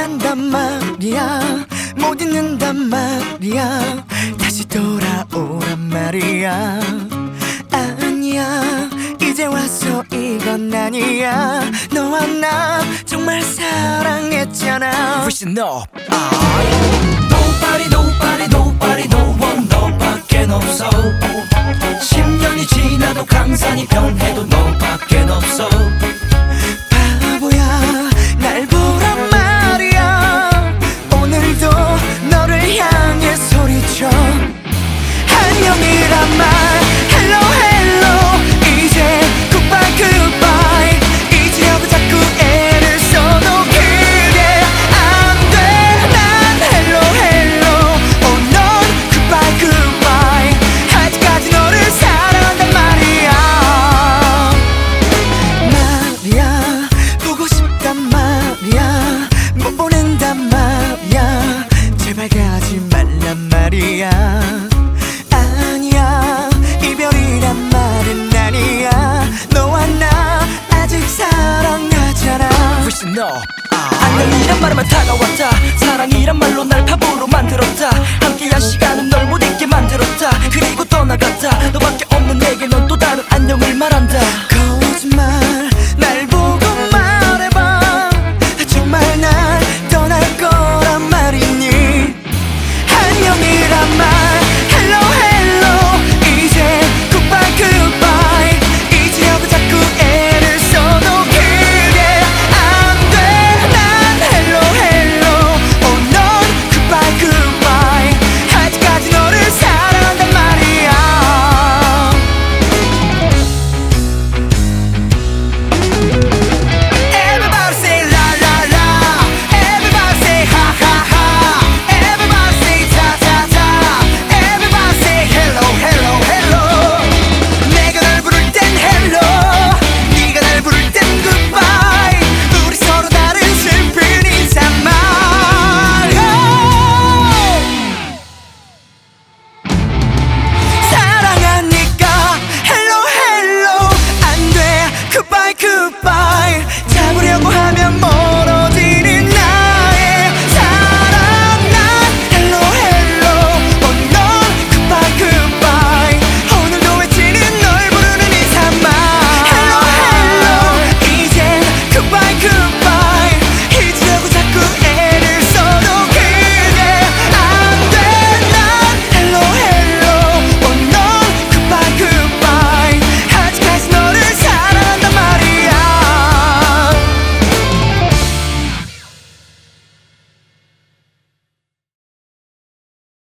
한단 말이야. 못 잊는단 말이야. 다시 돌아오란 말이야. 아니야, 이제 와서 이건 아니야. 너와 나 정말 사랑했잖아. We should know. Nobody nobody nobody no one 너밖엔 없어. 10년이 지나도 강산이 변해도 너밖엔 없어. 바보야, 날 보란 말이야. 오늘도 너를 향해 소리쳐 안녕이란 말. Hello hello. 이제 goodbye goodbye. 이제라도 자꾸 애를 써도 그게 안 돼. 난 hello hello. 넌 goodbye goodbye. 아직까지 너를 사랑한단 말이야. 말이야, 보고 싶단 말이야. 못 보낸단 말이야. 제발 가지 말란 말이야. 아니야, 이별이란 말은 아니야. 너와 나 아직 사랑하잖아. We should know. 안녕이란 말만 다가왔다.